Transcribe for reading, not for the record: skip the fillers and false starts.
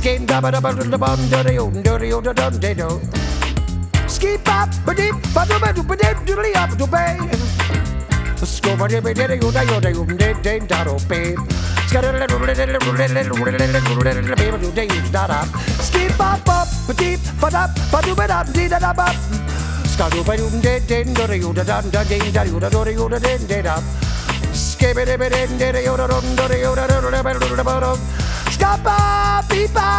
skin da ba da ba da ba da da da da. Skip up, but deep, but do better, but deep, doodly up to pay. Scope it, but you da yo da you did da do pay. Skip up, but deep, but do better, did da up. Skadu ba you did da you da da you da did up. Skip it, but did you da da Skapa, pipa.